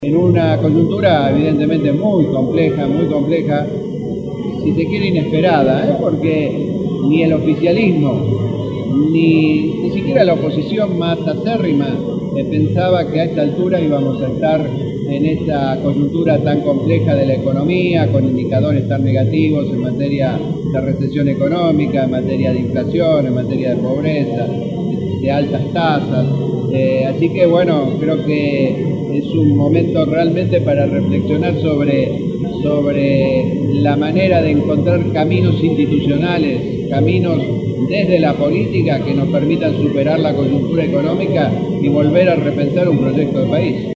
En una coyuntura evidentemente muy compleja, si se quiere inesperada, porque ni el oficialismo, ni siquiera la oposición más acérrima pensaba que a esta altura íbamos a estar en esta coyuntura tan compleja de la economía, con indicadores tan negativos en materia de recesión económica, en materia de inflación, en materia de pobreza, de altas tasas. Así que bueno, creo que es un momento realmente para reflexionar sobre la manera de encontrar caminos institucionales, caminos desde la política que nos permitan superar la coyuntura económica y volver a repensar un proyecto de país.